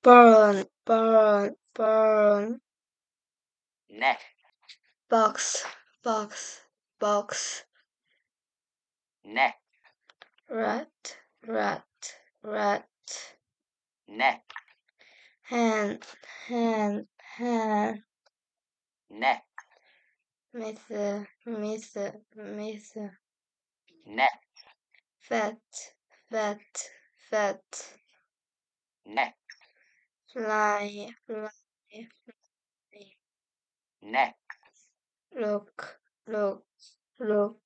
burn, neck, box, box, neck, rat, rat, neck, hand, hand, neck, myth, neck, fat, fat, neck, fly, neck, look, look.